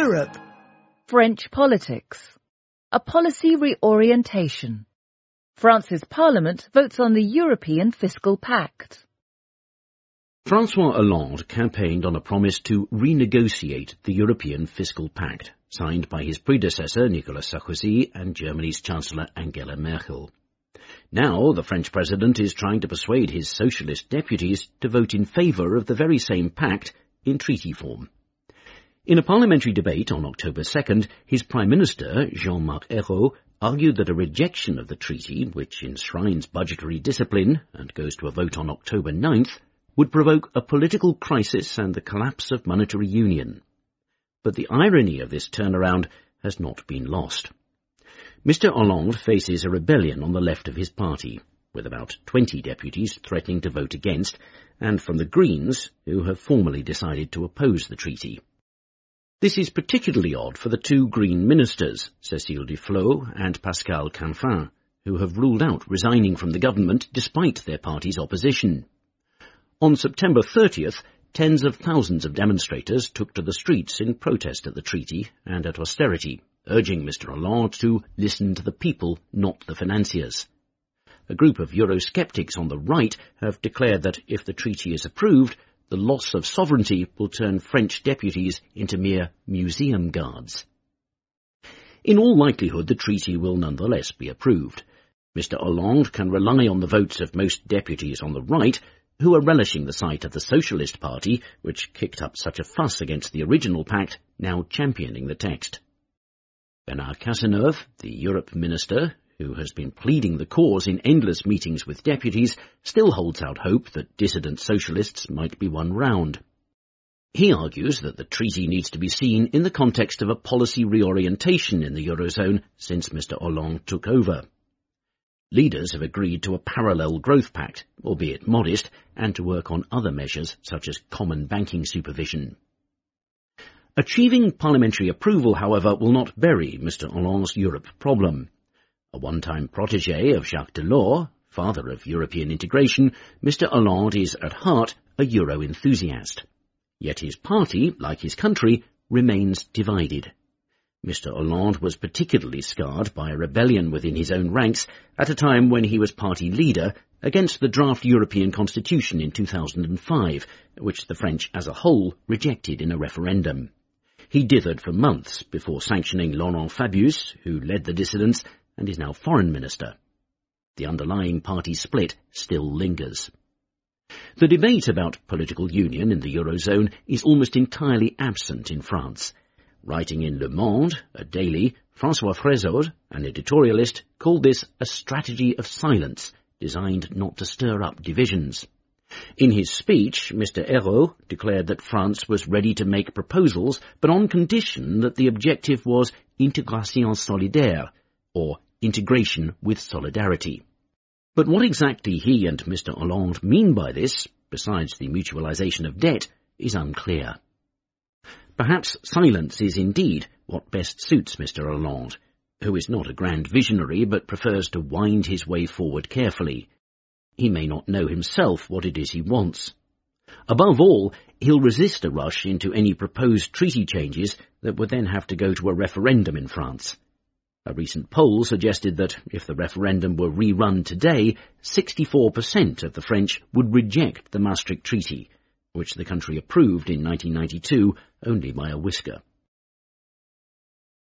Europe. French politics. A policy reorientation. France's Parliament votes on the European Fiscal Pact. François Hollande campaigned on a promise to renegotiate the European Fiscal Pact, signed by his predecessor Nicolas Sarkozy and Germany's Chancellor Angela Merkel. Now the French president is trying to persuade his socialist deputies to vote in favour of the very same pact in treaty form. In a parliamentary debate on October 2nd, his Prime Minister, Jean-Marc Ayrault, argued that a rejection of the treaty, which enshrines budgetary discipline and goes to a vote on October 9th, would provoke a political crisis and the collapse of monetary union. But the irony of this turnaround has not been lost. Mr. Hollande faces a rebellion on the left of his party, with about 20 deputies threatening to vote against, and from the Greens, who have formally decided to oppose the treaty. This is particularly odd for the two Green ministers, Cécile Duflot and Pascal Canfin, who have ruled out resigning from the government despite their party's opposition. On September 30th, tens of thousands of demonstrators took to the streets in protest at the treaty and at austerity, urging Mr. Hollande to listen to the people, not the financiers. A group of Eurosceptics on the right have declared that if the treaty is approved, the loss of sovereignty will turn French deputies into mere museum guards. In all likelihood, the treaty will nonetheless be approved. Mr. Hollande can rely on the votes of most deputies on the right, who are relishing the sight of the Socialist Party, which kicked up such a fuss against the original pact, now championing the text. Bernard Cazeneuve, the Europe minister, who has been pleading the cause in endless meetings with deputies, still holds out hope that dissident socialists might be won round. He argues that the treaty needs to be seen in the context of a policy reorientation in the Eurozone since Mr. Hollande took over. Leaders have agreed to a parallel growth pact, albeit modest, and to work on other measures such as common banking supervision. Achieving parliamentary approval, however, will not bury Mr. Hollande's Europe problem. A one-time protégé of Jacques Delors, father of European integration, Mr. Hollande is at heart a Euro enthusiast. Yet his party, like his country, remains divided. Mr. Hollande was particularly scarred by a rebellion within his own ranks at a time when he was party leader against the draft European Constitution in 2005, which the French as a whole rejected in a referendum. He dithered for months before sanctioning Laurent Fabius, who led the dissidents and is now foreign minister. The underlying party split still lingers. The debate about political union in the Eurozone is almost entirely absent in France. Writing in Le Monde, a daily, François Frézaude, an editorialist, called this a strategy of silence designed not to stir up divisions. In his speech, Mr. Ayrault declared that France was ready to make proposals, but on condition that the objective was intégration solidaire, or integration with solidarity. But what exactly he and Mr. Hollande mean by this, besides the mutualisation of debt, is unclear. Perhaps silence is indeed what best suits Mr. Hollande, who is not a grand visionary but prefers to wind his way forward carefully. He may not know himself what it is he wants. Above all, he'll resist a rush into any proposed treaty changes that would then have to go to a referendum in France. A recent poll suggested that if the referendum were rerun today, 64% of the French would reject the Maastricht Treaty, which the country approved in 1992 only by a whisker.